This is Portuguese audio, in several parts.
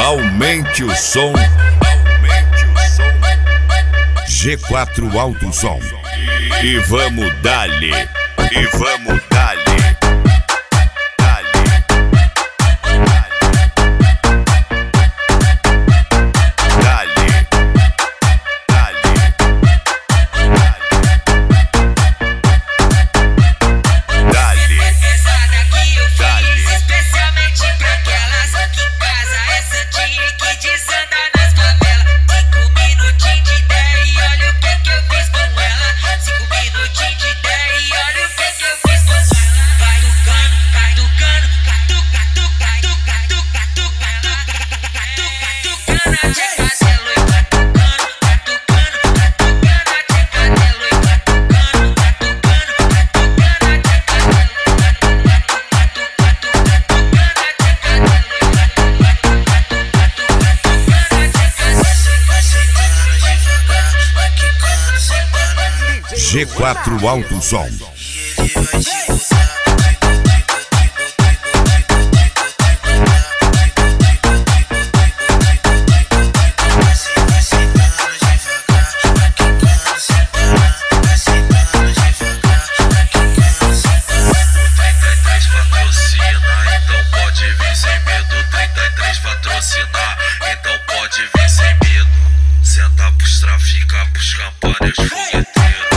Aumente o som. G4 Alto Som. E vamos dali. E vamos dali. G4 Alto Som. Senta pros trafica, pros campanhas fogueteiros.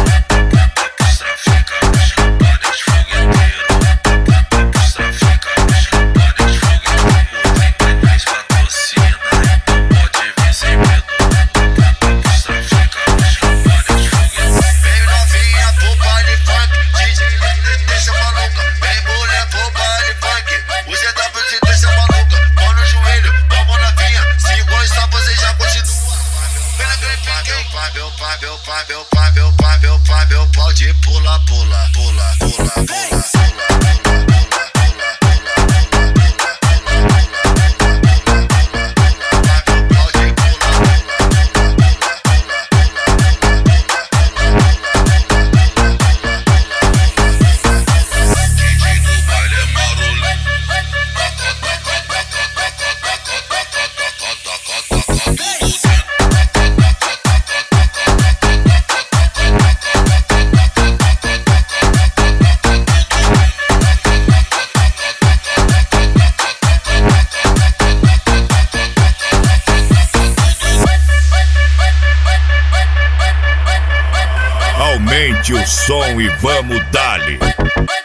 Meu pode pula, pula, pula, pula, pula. Aumente o som e vamos dali.